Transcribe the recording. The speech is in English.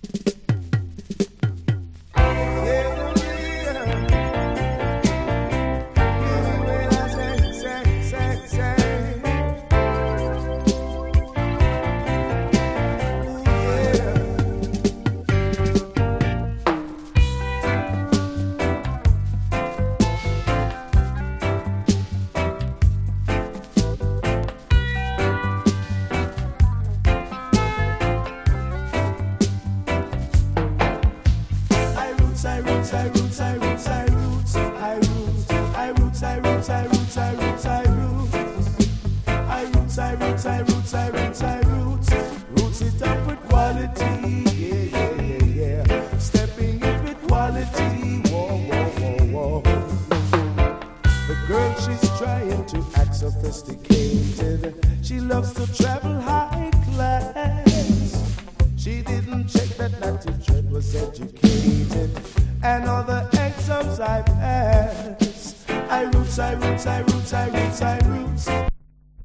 Roots it up with quality, yeah, yeah, yeah, yeah. Stepping in with quality, whoa, whoa, whoa, whoa. The girl, she's trying to act sophisticated. She loves to travel high class. She didn't check that Natty Dread was educated, and all the exams I passed. I roots, I roots, I roots, I roots, I roots.